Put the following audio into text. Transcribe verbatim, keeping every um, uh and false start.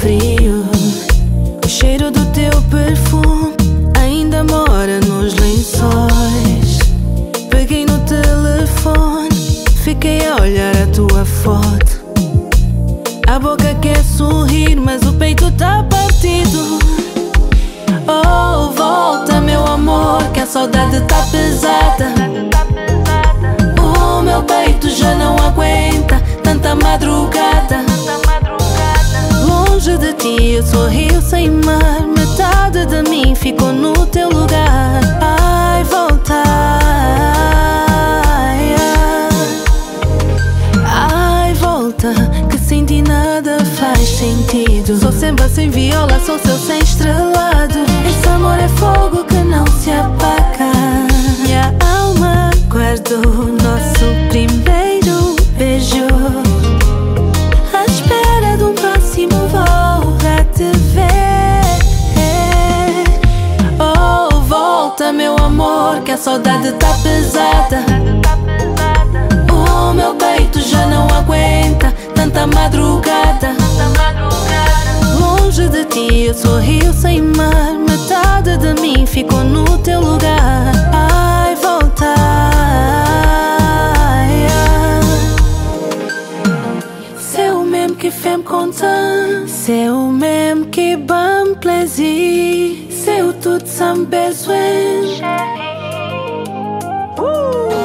frio. O cheiro do teu perfume ainda mora nos lençóis. Peguei no telefone, fiquei a olhar a tua foto. A boca quer sorrir, mas o peito tá partido. Oh, volta meu amor, que a saudade tá pesada. O meu peito já não aguenta tanta madrugada. Longe de ti eu sorrio sem mar. Metade de mim ficou no teu lugar. Ai, volta. Ai, ai, volta, que sem ti nada faz sentido. Sou samba sem viola, sou seu sem estrelado. Esse amor é fogo que não se apaga. Minha alma guardou nosso primeiro beijo, à espera de um próximo voo pra te ver. Oh, volta meu amor, que a saudade tá pesada. O meu peito já não aguenta tanta madrugada. Longe de ti eu sorrio sem mar. Metade de mim ficou no teu lugar. Ai, volta. Ai, c'est au même qui fait me content, c'est au même qui bat me plaisir, c'est où tout ça me besoin.